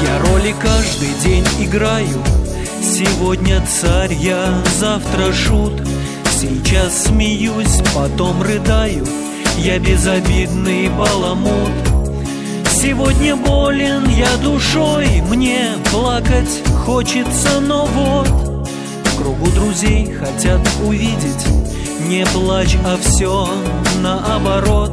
Я роли каждый день играю. Сегодня царь я, завтра шут. Сейчас смеюсь, потом рыдаю. Я безобидный баламут. Сегодня болен я душой, мне плакать хочется, но вот в кругу друзей хотят увидеть. Не плачь, а все наоборот.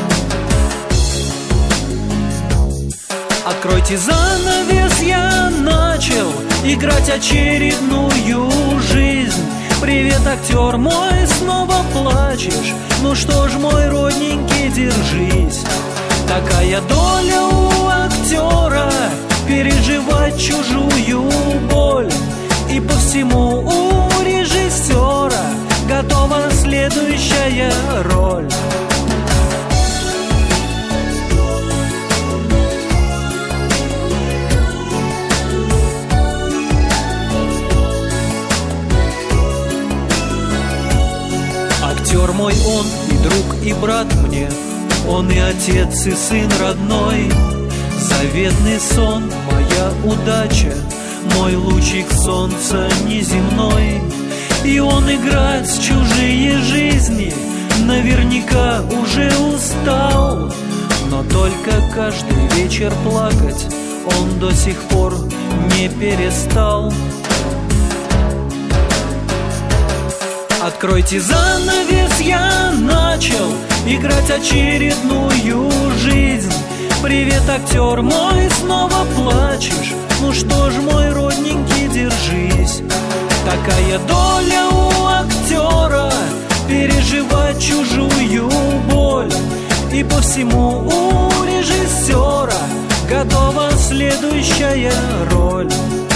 Откройте занавес, я начал играть очередную жизнь. Привет, актер мой, снова плачешь? Ну что ж, мой родненький, держись. Такая доля у актера — переживать чужую боль. И по всему у режиссера готова следующая роль. Актер мой он и друг, и брат мне. Он и отец, и сын родной. Заветный сон, моя удача, мой лучик солнца неземной. И он играть в чужие жизни наверняка уже устал. Но только каждый вечер плакать он до сих пор не перестал. Откройте занавес, я начал играть очередную жизнь. Привет, актер мой, снова плачешь? Ну что ж, мой родненький, держись. Такая доля у актера — переживать чужую боль. И по всему у режиссера готова следующая роль.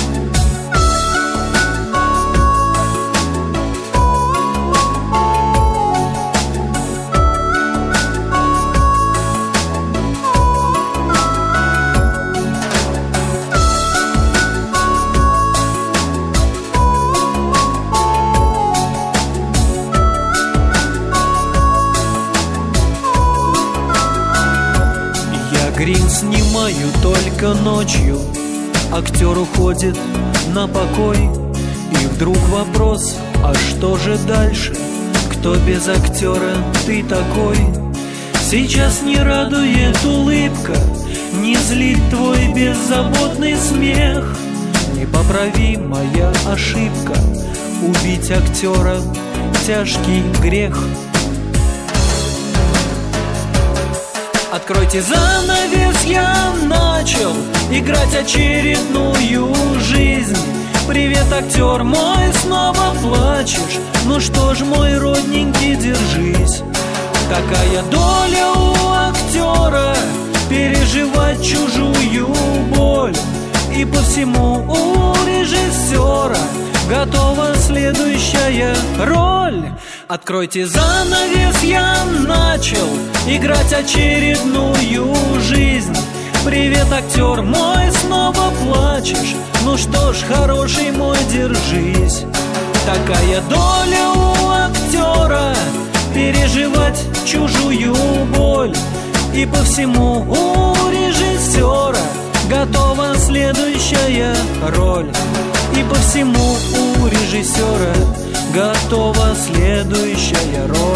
Грим снимаю только ночью. Актер уходит на покой. И вдруг вопрос: а что же дальше? Кто без актера ты такой? Сейчас не радует улыбка, не злит твой беззаботный смех. Непоправимая ошибка — убить актера — тяжкий грех. Откройте занавес, я начал играть очередную жизнь. Привет, актер мой, снова плачешь? Ну что ж, мой родненький, держись. Такая доля у актера — переживать чужую боль. И по всему у режиссера готова следующая роль. Откройте занавес, я начал играть очередную жизнь. Привет, актер мой, снова плачешь? Ну что ж, хороший мой, держись. Такая доля у актера — переживать чужую боль. И по всему у режиссера готова следующая роль. И по всему у режиссера готова следующая роль.